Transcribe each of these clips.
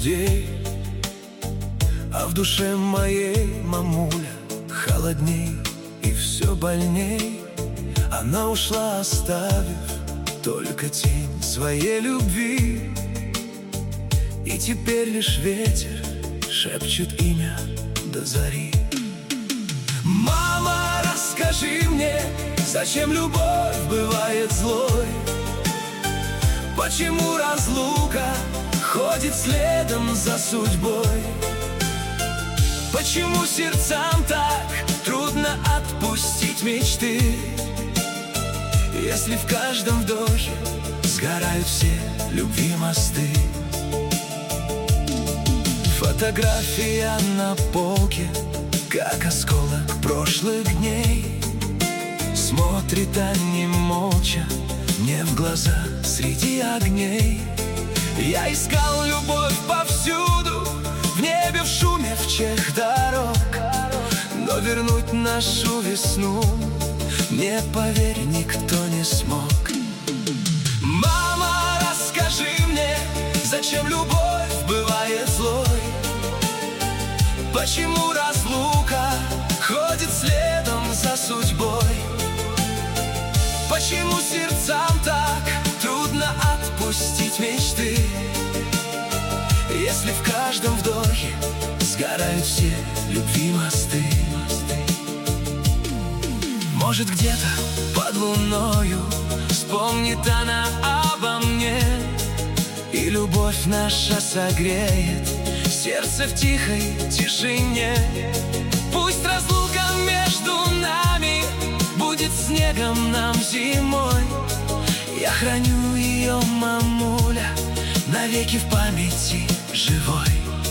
людей, а в душе моей мамуля холодней и все больней. Она ушла, оставив только тень своей любви, и теперь лишь ветер шепчет имя до зари. Мама, расскажи мне, зачем любовь бывает злой? Почему разлука ходит следом за судьбой? Почему сердцам так трудно отпустить мечты, если в каждом вдохе сгорают все любви мосты? Фотография на полке, как осколок прошлых дней, смотрит они молча мне в глаза среди огней. Я искал любовь повсюду, в небе, в шуме, в чех дорог, но вернуть нашу весну мне, поверь, никто не смог. Мама, расскажи мне, зачем любовь бывает злой? Почему разлука ходит следом за судьбой? Почему сердцам так трудно отпустить мечты, если в каждом вдохе сгорают все любви мосты? Может, где-то под луною вспомнит она обо мне, и любовь наша согреет сердце в тихой тишине. Пусть разлука между нами будет снегом нам зимой, я храню ее, мамуля, навеки в памяти живой.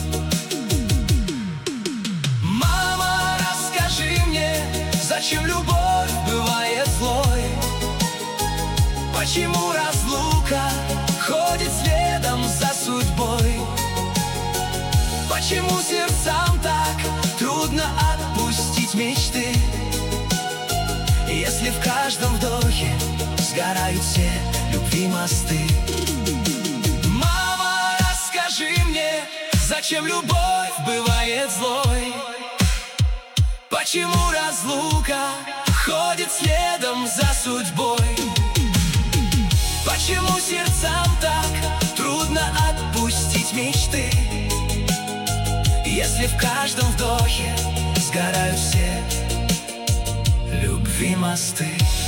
Мама, расскажи мне, зачем любовь бывает злой? Почему разлука ходит следом за судьбой? Почему сердцам так трудно отпустить мечты, если в каждом вдохе сгорают все любви мосты? Мама, расскажи мне, зачем любовь бывает злой? Почему разлука ходит следом за судьбой? Почему сердцам так трудно отпустить мечты, если в каждом вдохе сгорают все любви мосты?